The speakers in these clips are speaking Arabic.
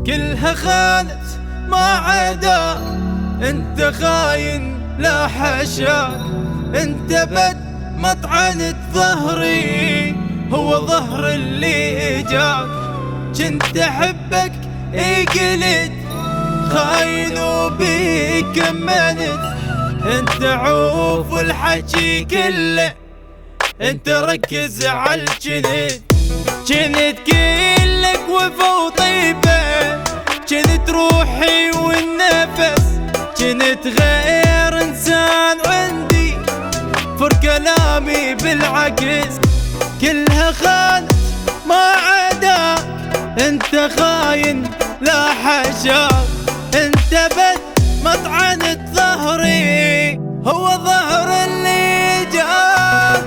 كلها خانت ما عدا انت خاين لا حشاك. انت بد مطعنة ظهري هو ظهر اللي جاك. كنت احبك قلت خاين وبيك كملت. انت عوف الحكي كله انت ركز عالجنت. كنت كلك وفا وطيبة كنت روحي والنفس. كنت غير انسان عندي فر كلامي بالعكس. كلها خانت ما عدا انت خاين لا حشاك. انت بد مطعنة ظهري هو ظهر اللي جاك.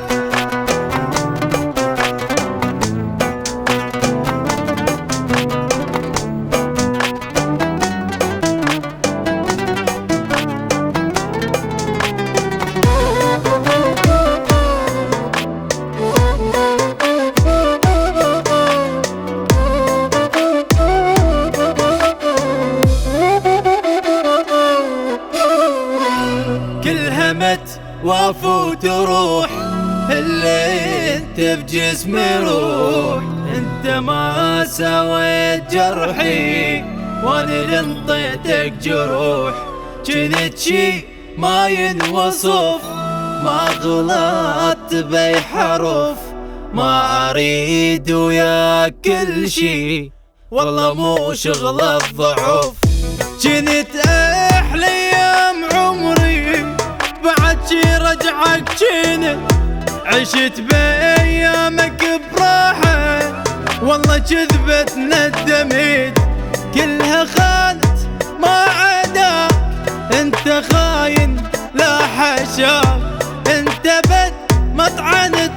همت وافوت روح اللي انت بجسمي روح. انت ما سويت جرحي وانا اللي انطيتك جروح. كنت شي ما ينوصف ما غلطت بي حرف. ما اريد وياك كل شي والله مو شغل الضعف. كنت احلى ايام عمري بعد شي رجعك. كنت عشت بايامك براحة والله كذبت ندمت. كلها خانت ما عدا انت خاين لا حشاك. انت بد مطعنة